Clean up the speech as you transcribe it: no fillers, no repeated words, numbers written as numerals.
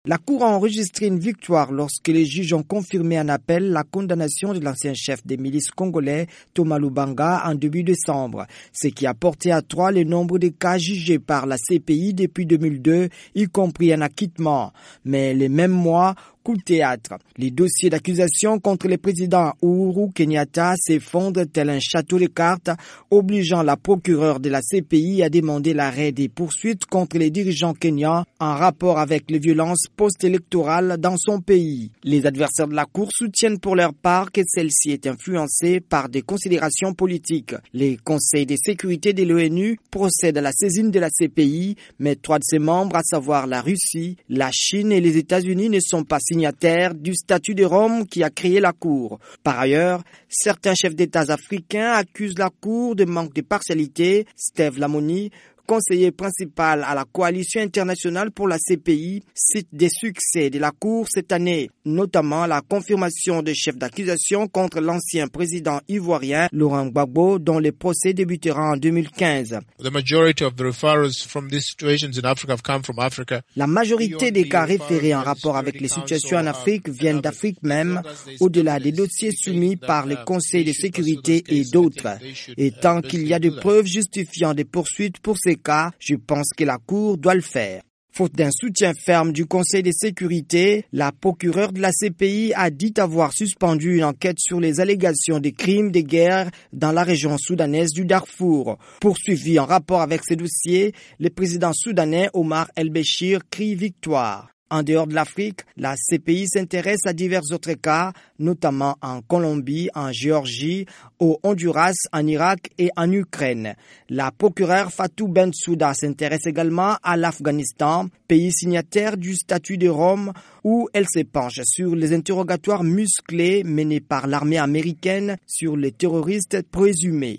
La Cour a enregistré une victoire lorsque les juges ont confirmé en appel la condamnation de l'ancien chef des milices congolais Thomas Lubanga en début décembre, ce qui a porté à 3 le nombre de cas jugés par la CPI depuis 2002, y compris un acquittement. Mais les mêmes mois, coup de théâtre. Les dossiers d'accusation contre le président Uhuru Kenyatta s'effondrent tel un château de cartes, obligeant la procureure de la CPI à demander l'arrêt des poursuites contre les dirigeants kenyans en rapport avec les violences post-électorales dans son pays. Les adversaires de la Cour soutiennent pour leur part que celle-ci est influencée par des considérations politiques. Les conseils de sécurité de l'ONU procèdent à la saisine de la CPI, mais 3 de ses membres, à savoir la Russie, la Chine et les États-Unis, ne sont pas signataire du statut de Rome qui a créé la Cour. Par ailleurs, certains chefs d'État africains accusent la Cour de manque de partialité. Steve Lamoni, conseiller principal à la coalition internationale pour la CPI, cite des succès de la Cour cette année, notamment la confirmation des chefs d'accusation contre l'ancien président ivoirien Laurent Gbagbo, dont le procès débutera en 2015. La majorité des cas référés en rapport avec les situations en Afrique viennent d'Afrique même, au-delà des dossiers soumis par les conseils de sécurité et d'autres. Et tant qu'il y a des preuves justifiant des poursuites pour ces cas, je pense que la Cour doit le faire. Faute d'un soutien ferme du Conseil de sécurité, la procureure de la CPI a dit avoir suspendu une enquête sur les allégations de crimes de guerre dans la région soudanaise du Darfour. Poursuivi en rapport avec ces dossiers, le président soudanais Omar El-Béchir crie victoire. En dehors de l'Afrique, la CPI s'intéresse à divers autres cas, notamment en Colombie, en Géorgie, au Honduras, en Irak et en Ukraine. La procureure Fatou Bensouda s'intéresse également à l'Afghanistan, pays signataire du statut de Rome, où elle se penche sur les interrogatoires musclés menés par l'armée américaine sur les terroristes présumés.